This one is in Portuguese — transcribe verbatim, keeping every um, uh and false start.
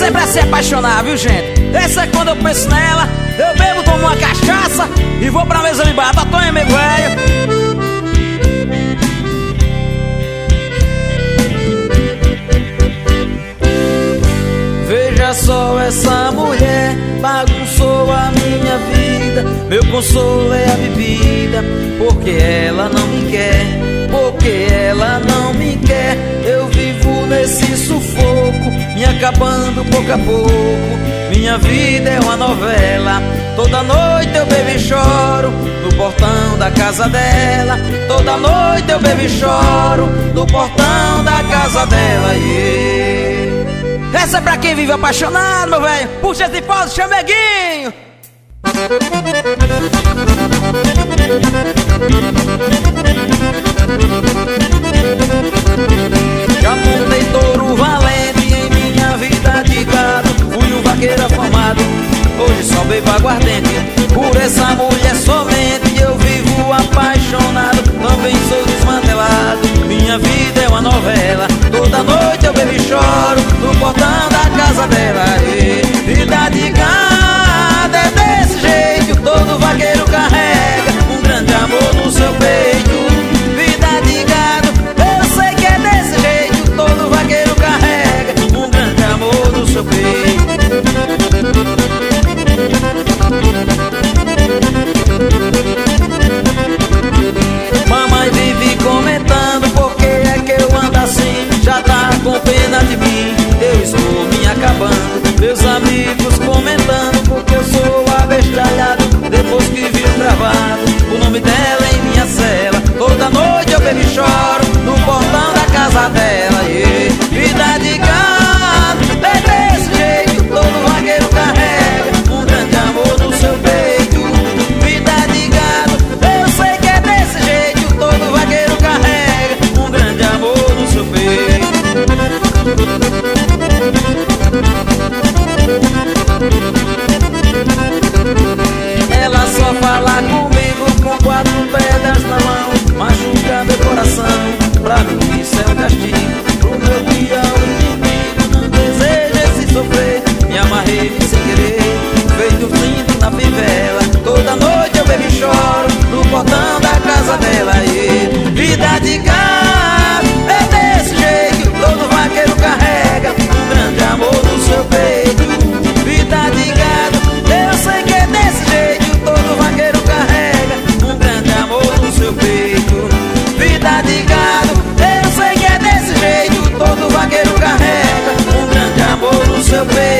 sempre a se apaixonar, viu, gente? Essa é quando eu penso nela, eu bebo, tomo uma cachaça e vou pra mesa de bar. Tonho, amigo velho. Veja só essa mulher, bagunçou a minha vida. Meu consolo é a bebida, porque ela não me quer, porque ela não me quer. Eu vivo nesse sufoco, me acabando pouco a pouco. Minha vida é uma novela, toda noite eu bebo e choro no portão da casa dela. Toda noite eu bebo e choro no portão da casa dela, yeah. Essa é pra quem vive apaixonado, meu velho. Puxa esse pau, chameguinho. Já montei touro valente em minha vida de gado. Fui um vaqueiro afamado, hoje só bebo aguardente. Por essa mulher somente eu vivo apaixonado. Também sou desmantelado, minha vida é uma novela. Toda noite eu bebo e choro no portão da casa dela, e vida de gado é desse jeito. Todo vaqueiro carrega um grande amor no seu peito. Vida de gado, eu sei que é desse jeito. Todo vaqueiro carrega um grande amor no seu peito. Mamãe vive comentando por que é que eu ando assim. Já tá com pena de mim, eu estou me acabando. Meus amigos comentando porque eu sou abestalhado. Depois que viu gravado o nome dela em minha cela. Toda noite eu bebo e choro no portão da casa dela, yeah. Vida de gado é desse jeito. Todo vaqueiro carrega um grande amor no seu peito. Vida de gado, eu sei que é desse jeito. Todo vaqueiro carrega um grande amor no seu peito. Ela só fala comigo com quatro pedras na mão, machuca meu coração. Pra mim isso é um castigo, pro meu dia o inimigo não deseja esse sofrer. Me amarrei sem querer, feito flindo na fivela. Toda noite eu bebo e choro no portão da casa dela, e vida de gado é desse jeito. Todo vaqueiro carrega um grande amor no seu peito. Vida de gado, eu sei que é desse jeito. Todo vaqueiro carrega um grande amor no seu peito. Vida de gado, eu sei que é desse jeito. Todo vaqueiro carrega um grande amor no seu peito.